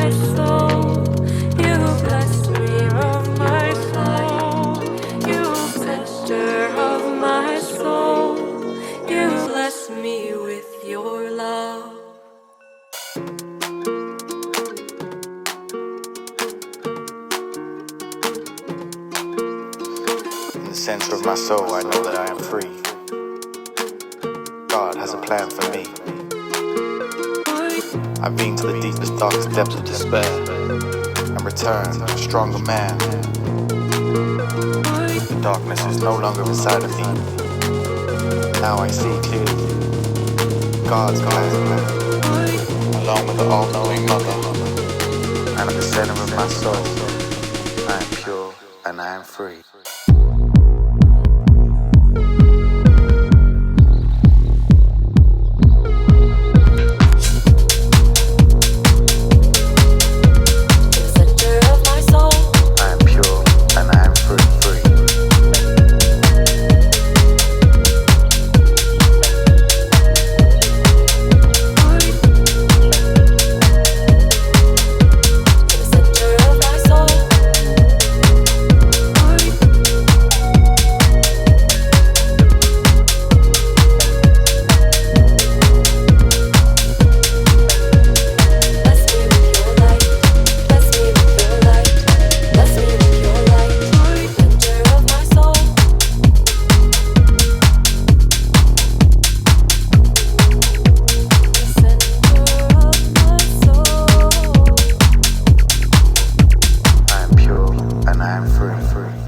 In the center of my soul, I know that I am free. God has a plan for me. I've been to the deepest, darkest depths of despair and returned a stronger man. Darkness is no longer inside of me. Now I see clearly God's plan, along with the all-knowing mother. And at the center of my soul, I am pure and I am free. I'm free.